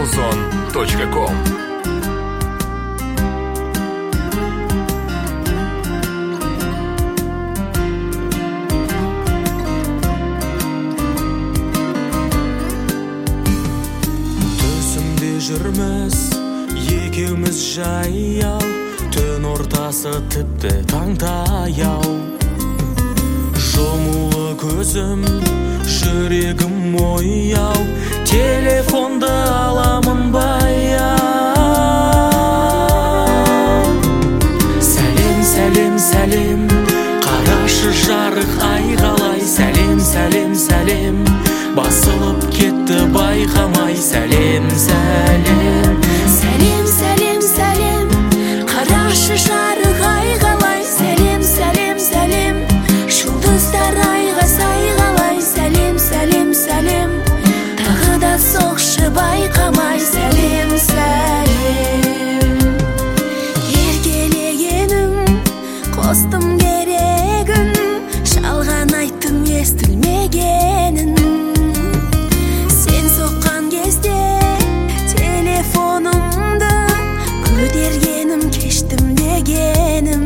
Amazon.com. Түсімде жүрміз екеуміз жаяу, түн ортасы тіпті таң таяу. Жұмулы көзім, жүрегім ояу, телефонды аламын баяу. Сәлем, сәлем, сәлем, қарашы жарық ай қалай. Сәлем, сәлем, сәлем, басылып кетті байқамай. Сәлем, сәлем, сәлем, сәлем, сәлем, қарашы жарық ай қалай. Сәлем, сәлем, сәлем, жұлдыздар айға сай қалай. Сәлем, сәлем, сәлем, тағы да соқшы байқамай. Сәлем, сәлем, еркелегенің қостым керегін, жалған айттым естілмегенін. Сен соққан кезде телефонымды көтергенім, кештім дегенім.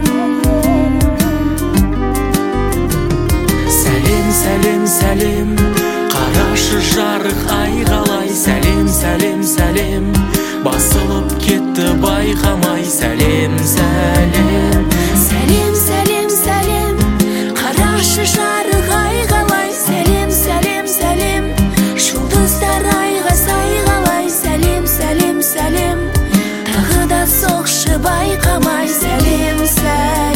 сәлем, сәлем, сәлем, қарашы жарық ай қалай. Сәлем, сәлем, сәлем, басылып кетті байқамай. Сәлем, сәлем, Сәлем, сәлем, сәлем, қарашы жарық ай қалай. Сәлем, сәлем, сәлем, жұлдыздар айға сай қалай. Сәлем, сәлем, сәлем, тағы да соқшы байқамай. Сәлем, сәлем.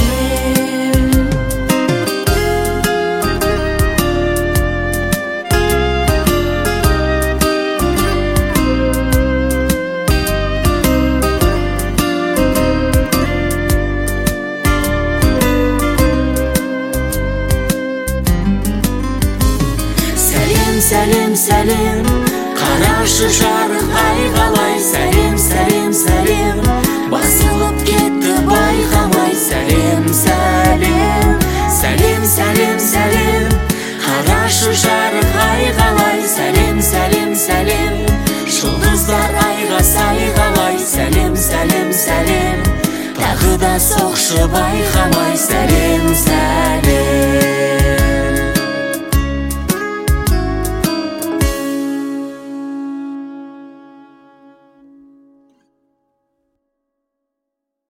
Сәлем, сәлем, қарашы жарық ай қалай. Сәлем, сәлем, сәлем, басылып кетті байқамай. Сәлем, сәлем, сәлем, сәлем, сәлем, қарашы жарық ай қалай. Сәлем, сәлем, сәлем, жұлдыздар айға сай қалай. Сәлем, сәлем, сәлем, тағы да соқшы байқамай. Сәлем, сәлем.